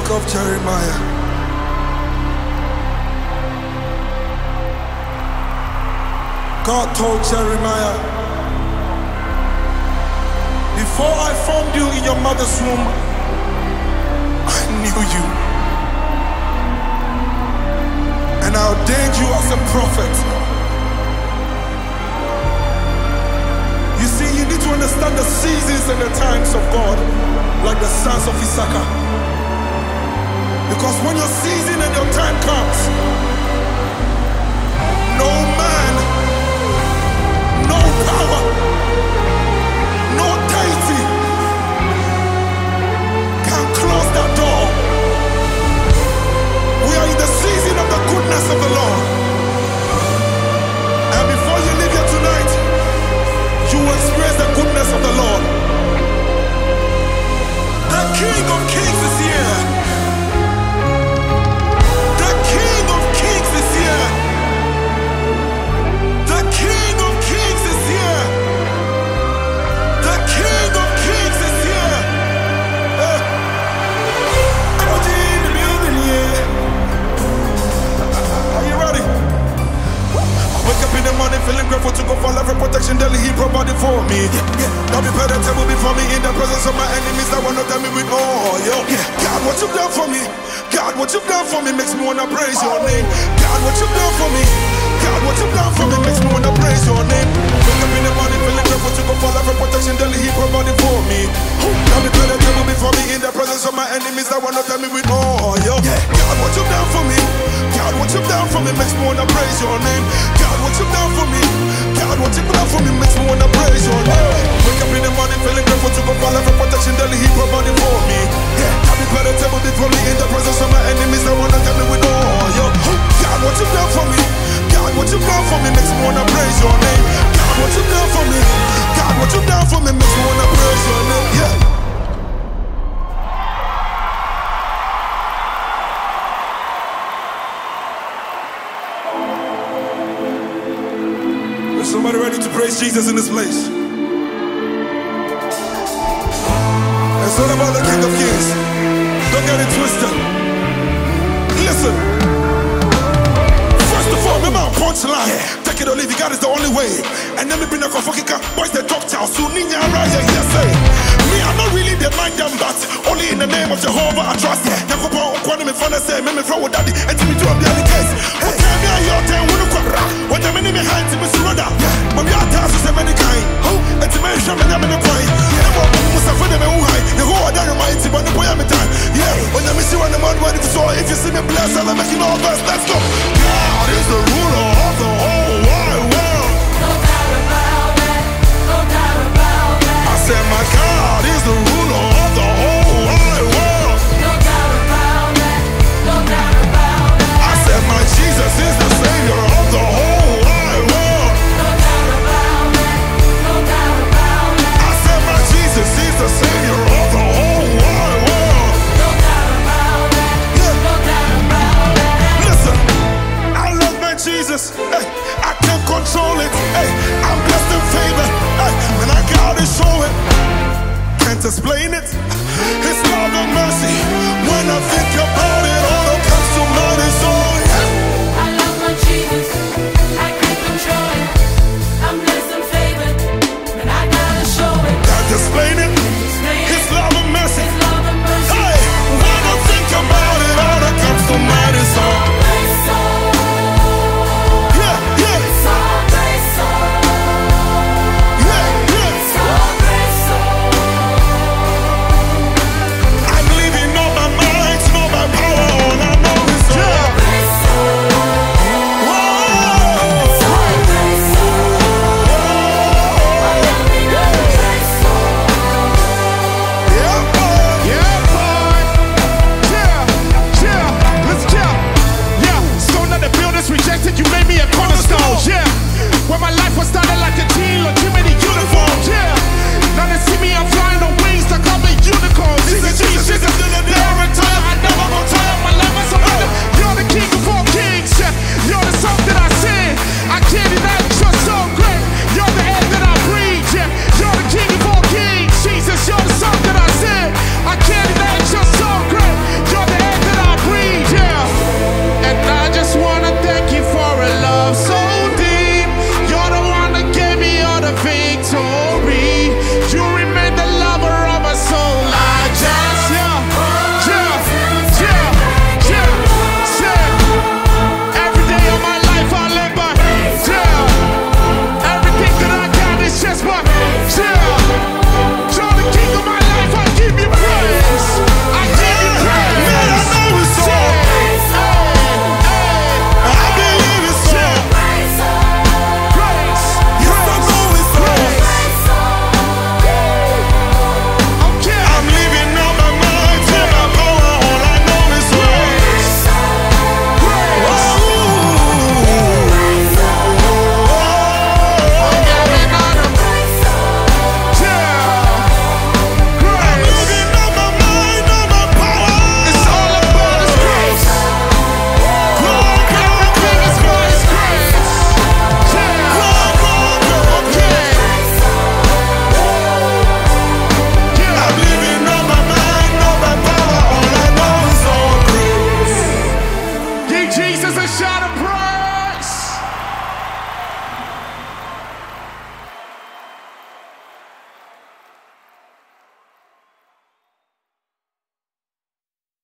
of Jeremiah. God told Jeremiah, before I formed you in your mother's womb, I knew you. And I ordained you as a prophet. You see, you need to understand the seasons and the times of God, like the sons of Issachar. Because when your season and your time comes, no man, no power, no deity can close that door. We are in the season of the goodness of the Lord. And before you leave here tonight, you will experience the goodness of the Lord. The King of Kings is here. The King of Kings is here. The King of Kings is here. The King of Kings is here. Energy in the building, yeah. Are you ready? I wake up in the morning feeling grateful to God for every protection daily He provided for me. Now be better table before me in the presence of my enemies that wanna tell me with oil. God, what you've done for me. God, what you've done for me makes me wanna praise your name. God, what you've done for me. God, what you've done for me makes me wanna praise your name. Wake up in the morning feeling grateful to God for every protection daily He provided for me. Now be better table before me in the presence of my enemies that wanna tell me with oil. God, what you've done for me. God, what you've done for me makes me wanna praise your name. God, what you've done for me. God, what you've done for me makes me wanna praise your name. Wake up in the morning feeling grateful to God for every protection daily He provided for me. Now be better table before me in the presence of my enemies that wanna tell me with oil. God, what you've done for me. God, what you've done for me makes me wanna praise your name. God, what you've done for me. God, what you've done for me makes me wanna praise your name. Yeah. Is somebody ready to praise Jesus in this place? It's all about the King of Kings. Don't get it twisted. Listen. First of all, remember our punchline. Take it or leave it, God is the only way. And then we bring a fucking boys the talk chow. So Ninya Raya, yes, say. Me, I'm not really the mind them, but only in the name of Jehovah I trust. Yakuba, Kwani, me father say, me throw with daddy, and to me to the other case. What time me your time, what I'm in behind to Miss Roda. But we are tasks of any kind. And to mention me, I'm in the point. Mustafa, the Muhai, the whole other mighty, but the boy I'm in time. Yeah, when I miss you on the mud, when it's all, if you see me blessed, I'll make you all best. Let's go. God is the ruler of the whole wide world. No doubt about that. No doubt about that. I said, my God is the ruler of the whole wide world. No doubt about that. No doubt about that. I said, my Jesus is the Savior of the whole wide world. No doubt about that. No doubt about that. I said, my Jesus is the Savior of the whole wide world. No doubt about that. No doubt about that. Listen, I love my Jesus. Hey, I can't control it. Hey, I'm blessed and favored. Hey, and I gotta show it. Can't explain it. His love and mercy. When I think about it, all that comes to mind is all. I love my Jesus. I can't control it. I'm blessed and favored, and I gotta show it. Can't explain it. His love and mercy. His love and mercy. Hey, when I think about it, all that comes to mind is all. Grace on. Yeah, yeah, So grace on. yeah, yeah. So grace on. I'm living on my mind, shout